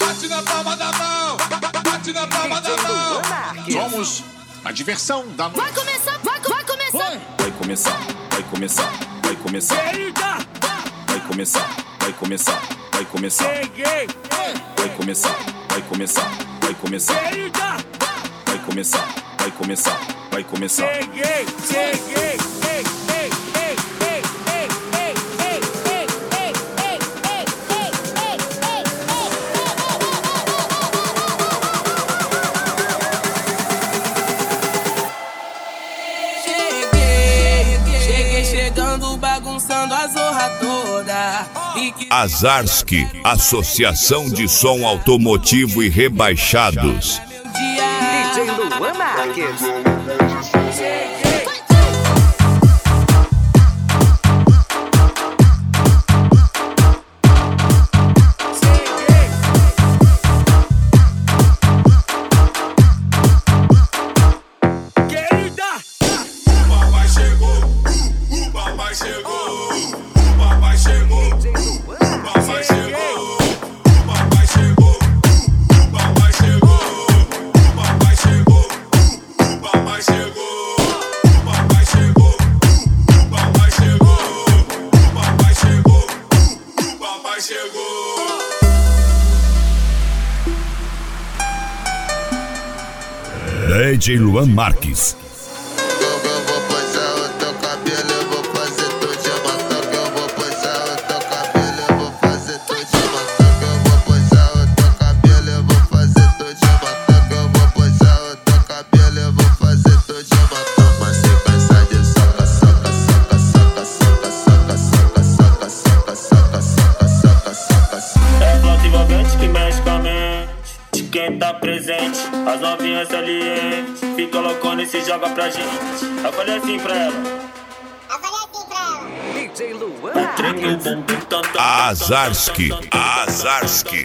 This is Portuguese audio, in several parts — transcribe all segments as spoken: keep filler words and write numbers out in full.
bate na palma da mão, bate na palma da mão. Somos a diversão da noite. Vai começar, vai, vai começar. Vai começar, vai começar, vai começar. Vai começar, vai começar, vai começar. Vai começar, vai começar, vai começar. Vai começar, vai começar, vai começar. Cheguei, cheguei, ei, ei, ei, ei, ei, ei, ei, ei, ei, ei, ei, Cheguei, cheguei chegando, bagunçando a zorra toda. Azarski, Associação de Som Automotivo e Rebaixados. D J Luan Marques. D J Luan Marques. As novinhas salientes fica loucona e se joga pra gente. Eu falei assim pra ela. Eu falei assim pra ela. D J Luan Marques. Azarski, Azarski.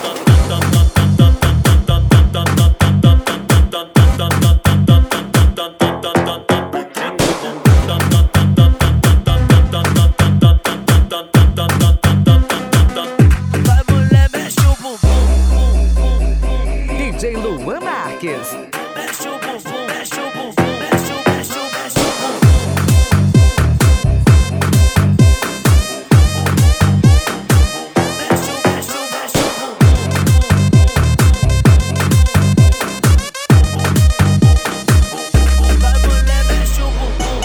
D J Luan Marques. Mexe o bumbum, mexe o bumbum, mexe o, mexe o, mexe o bumbum. Mexe o, mexe o, mexe o bumbum. Vai mulher, mexe o bumbum.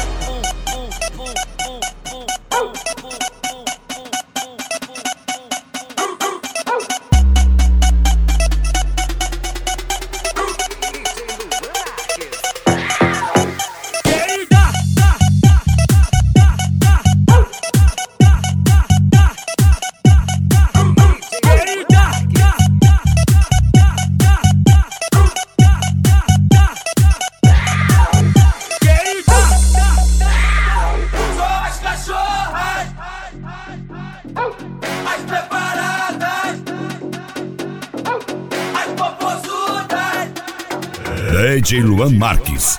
D J Luan Marques.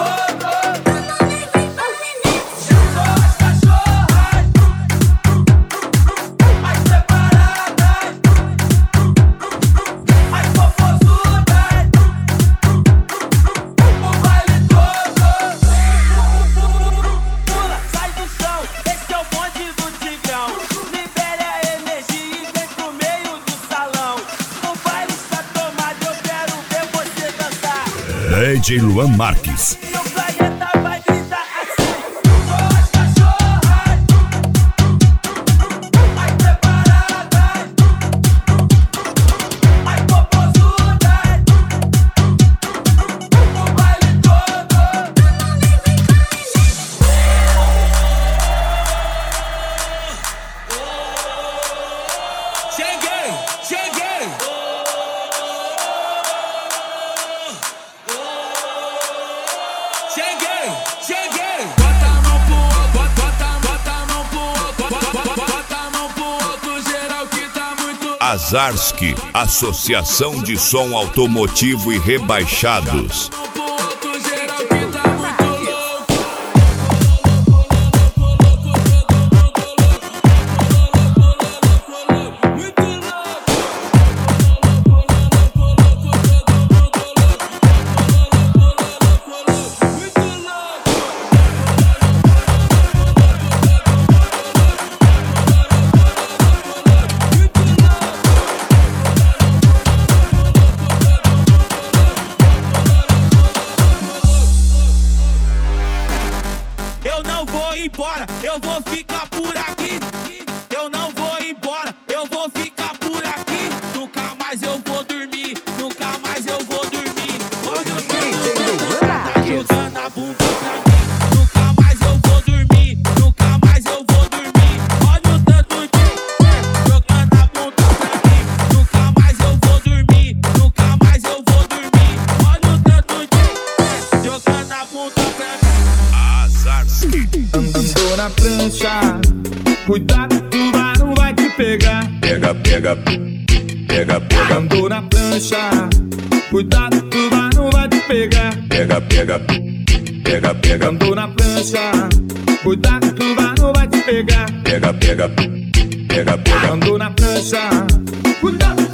D J Luan Marques. Azarski, Associação de Som Automotivo e Rebaixados. eu vou ficar por aqui. Eu não vou embora, eu vou ficar por aqui. Nunca mais eu vou dormir, nunca mais eu vou dormir. Hoje eu tô tá jogando a bunda pra mim. Nunca mais eu vou dormir, nunca mais eu vou dormir. Olha o tanto de jogando a bunda pra mim. Nunca mais eu vou dormir, nunca mais eu vou dormir. Olha o tanto de jogando a bunda pra mim. Azarski. Andando na prancha, cuidado, tubarão vai te pegar. Pega, pega, pega, pega. Andou na prancha, cuidado, tubarão vai te pegar. Pega, pega, pega, pega. Andou na prancha, cuidado, tubarão vai te pegar. Pega, pega, pega, pega. Andou na prancha, cuidado.